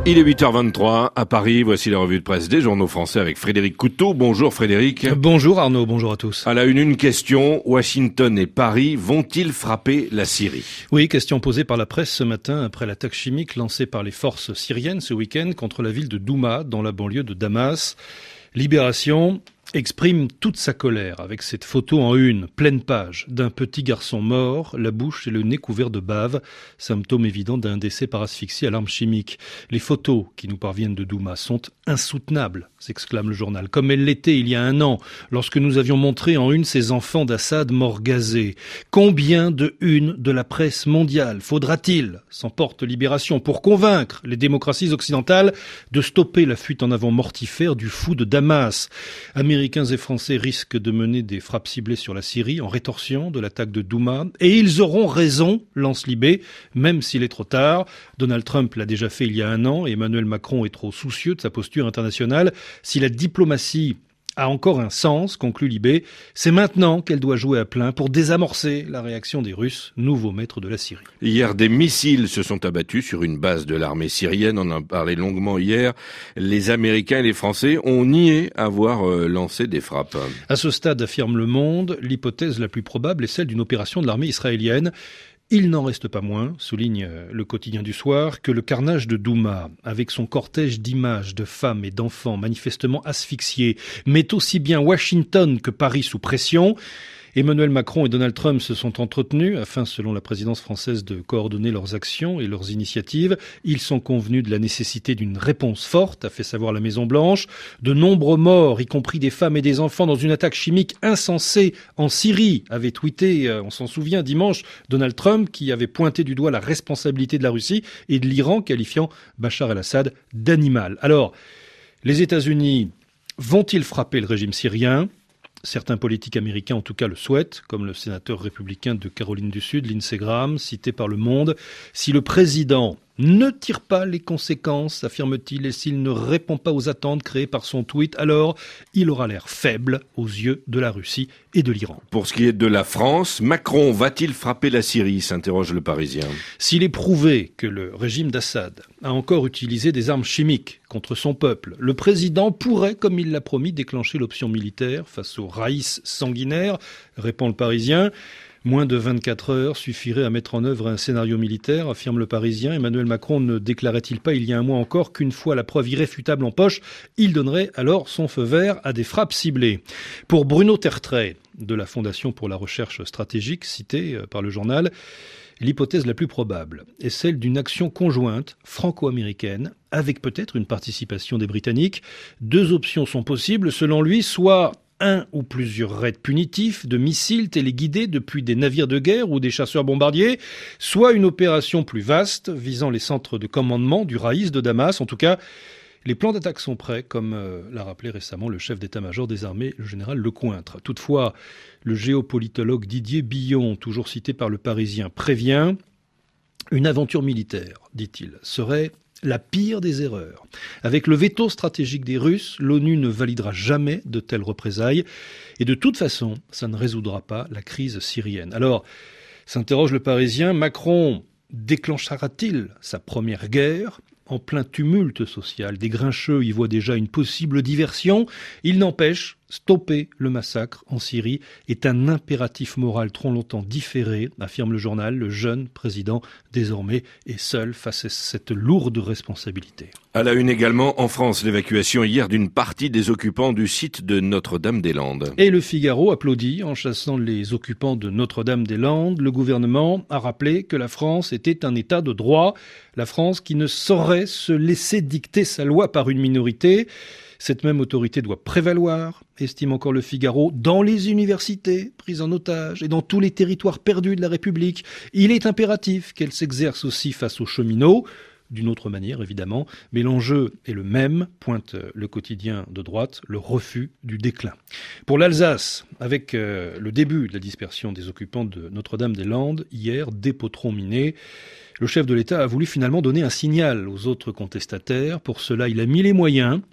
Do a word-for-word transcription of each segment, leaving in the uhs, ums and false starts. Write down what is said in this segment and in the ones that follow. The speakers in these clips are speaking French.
Il est huit heures vingt-trois à Paris, voici la revue de presse des journaux français avec Frédéric Couteau. Bonjour Frédéric. Bonjour Arnaud, bonjour à tous. À la une, une question, Washington et Paris vont-ils frapper la Syrie ? Oui, question posée par la presse ce matin après l'attaque chimique lancée par les forces syriennes ce week-end contre la ville de Douma, dans la banlieue de Damas. Libération exprime toute sa colère avec cette photo en une, pleine page, d'un petit garçon mort, la bouche et le nez couverts de bave, symptôme évident d'un décès par asphyxie à l'arme chimique. Les photos qui nous parviennent de Douma sont insoutenables, s'exclame le journal, comme elles l'étaient il y a un an, lorsque nous avions montré en une ces enfants d'Assad morts gazés. Combien de unes de la presse mondiale faudra-t-il, s'emporte Libération, pour convaincre les démocraties occidentales de stopper la fuite en avant mortifère du fou de Damas ? Américains et Français risquent de mener des frappes ciblées sur la Syrie en rétorsion de l'attaque de Douma. Et ils auront raison, lance Libé, même s'il est trop tard. Donald Trump l'a déjà fait il y a un an et Emmanuel Macron est trop soucieux de sa posture internationale. Si la diplomatie a encore un sens, conclut Libé, c'est maintenant qu'elle doit jouer à plein pour désamorcer la réaction des Russes, nouveaux maîtres de la Syrie. Hier, des missiles se sont abattus sur une base de l'armée syrienne. On en parlait longuement hier. Les Américains et les Français ont nié avoir euh, lancé des frappes. À ce stade, affirme Le Monde, l'hypothèse la plus probable est celle d'une opération de l'armée israélienne. Il n'en reste pas moins, souligne le quotidien du soir, que le carnage de Douma, avec son cortège d'images de femmes et d'enfants manifestement asphyxiés, met aussi bien Washington que Paris sous pression. Emmanuel Macron et Donald Trump se sont entretenus afin, selon la présidence française, de coordonner leurs actions et leurs initiatives. Ils sont convenus de la nécessité d'une réponse forte, a fait savoir la Maison-Blanche. De nombreux morts, y compris des femmes et des enfants, dans une attaque chimique insensée en Syrie, avait tweeté, on s'en souvient, dimanche, Donald Trump, qui avait pointé du doigt la responsabilité de la Russie et de l'Iran, qualifiant Bachar el-Assad d'animal. Alors, les États-Unis vont-ils frapper le régime syrien ? Certains politiques américains, en tout cas, le souhaitent, comme le sénateur républicain de Caroline du Sud, Lindsey Graham, cité par Le Monde. Si le président ne tire pas les conséquences, affirme-t-il, et s'il ne répond pas aux attentes créées par son tweet, alors il aura l'air faible aux yeux de la Russie et de l'Iran. Pour ce qui est de la France, Macron va-t-il frapper la Syrie, s'interroge le Parisien. S'il est prouvé que le régime d'Assad a encore utilisé des armes chimiques contre son peuple, le président pourrait, comme il l'a promis, déclencher l'option militaire face au raïs sanguinaire, répond le Parisien. Moins de vingt-quatre heures suffiraient à mettre en œuvre un scénario militaire, affirme le Parisien. Emmanuel Macron ne déclarait-il pas il y a un mois encore qu'une fois la preuve irréfutable en poche, il donnerait alors son feu vert à des frappes ciblées. Pour Bruno Tertrais, de la Fondation pour la recherche stratégique, citée par le journal, l'hypothèse la plus probable est celle d'une action conjointe franco-américaine, avec peut-être une participation des Britanniques. Deux options sont possibles, selon lui, soit un ou plusieurs raids punitifs de missiles téléguidés depuis des navires de guerre ou des chasseurs bombardiers, soit une opération plus vaste visant les centres de commandement du raïs de Damas. En tout cas, les plans d'attaque sont prêts, comme euh, l'a rappelé récemment le chef d'état-major des armées, le général Lecointre. Toutefois, le géopolitologue Didier Billon, toujours cité par le Parisien, prévient « Une aventure militaire, dit-il, serait la pire des erreurs. Avec le veto stratégique des Russes, l'ONU ne validera jamais de telles représailles. Et de toute façon, ça ne résoudra pas la crise syrienne. » Alors, s'interroge le Parisien, Macron déclenchera-t-il sa première guerre ? En plein tumulte social, des grincheux y voient déjà une possible diversion. Il n'empêche, stopper le massacre en Syrie est un impératif moral trop longtemps différé, affirme le journal. Le jeune président, désormais, est seul face à cette lourde responsabilité. À la une également, en France, l'évacuation hier d'une partie des occupants du site de Notre-Dame-des-Landes. Et le Figaro applaudit en chassant les occupants de Notre-Dame-des-Landes. Le gouvernement a rappelé que la France était un État de droit. La France qui ne saurait se laisser dicter sa loi par une minorité. Cette même autorité doit prévaloir, estime encore le Figaro, dans les universités prises en otage et dans tous les territoires perdus de la République. Il est impératif qu'elle s'exerce aussi face aux cheminots, d'une autre manière évidemment, mais l'enjeu est le même, pointe le quotidien de droite, le refus du déclin. Pour l'Alsace, avec euh, le début de la dispersion des occupants de Notre-Dame-des-Landes, hier, dépôt miné, le chef de l'État a voulu finalement donner un signal aux autres contestataires. Pour cela, il a mis les moyens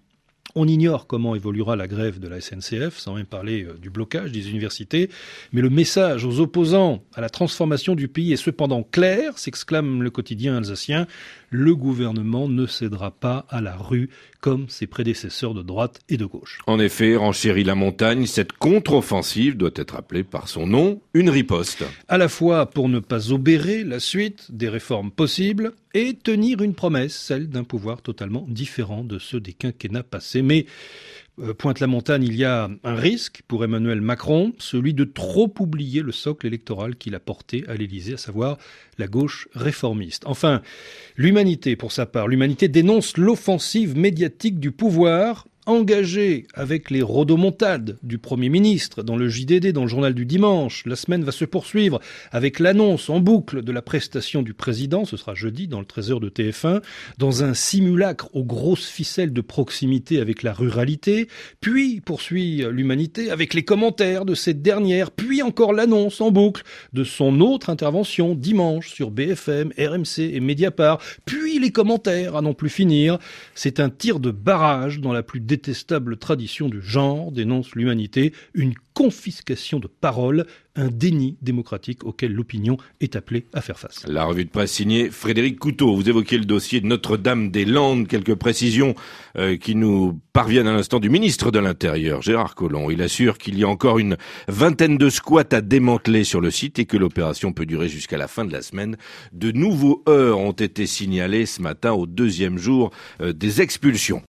On ignore comment évoluera la grève de la S N C F, sans même parler du blocage des universités. Mais le message aux opposants à la transformation du pays est cependant clair, s'exclame le quotidien alsacien. Le gouvernement ne cédera pas à la rue comme ses prédécesseurs de droite et de gauche. En effet, renchérit la montagne, cette contre-offensive doit être appelée par son nom, une riposte. À la fois pour ne pas obérer la suite des réformes possibles et tenir une promesse, celle d'un pouvoir totalement différent de ceux des quinquennats passés. Mais euh, pointe la montagne, il y a un risque pour Emmanuel Macron, celui de trop oublier le socle électoral qu'il a porté à l'Élysée, à savoir la gauche réformiste. Enfin, l'humanité, pour sa part, l'humanité dénonce l'offensive médiatique du pouvoir, engagé avec les rodomontades du Premier ministre dans le J D D, dans le journal du dimanche. La semaine va se poursuivre avec l'annonce en boucle de la prestation du président, ce sera jeudi dans le treize heures de T F un, dans un simulacre aux grosses ficelles de proximité avec la ruralité, puis poursuit l'humanité avec les commentaires de cette dernière, puis encore l'annonce en boucle de son autre intervention dimanche sur B F M, R M C et Mediapart, puis les commentaires à n'en plus finir. C'est un tir de barrage dans la plus détestable tradition du genre, dénonce l'humanité, une confiscation de parole, un déni démocratique auquel l'opinion est appelée à faire face. La revue de presse signée Frédéric Couteau. Vous évoquez le dossier de Notre-Dame-des-Landes, quelques précisions euh, qui nous parviennent à l'instant du ministre de l'Intérieur, Gérard Collomb. Il assure qu'il y a encore une vingtaine de squats à démanteler sur le site et que l'opération peut durer jusqu'à la fin de la semaine. De nouveaux heurts ont été signalés ce matin au deuxième jour euh, des expulsions.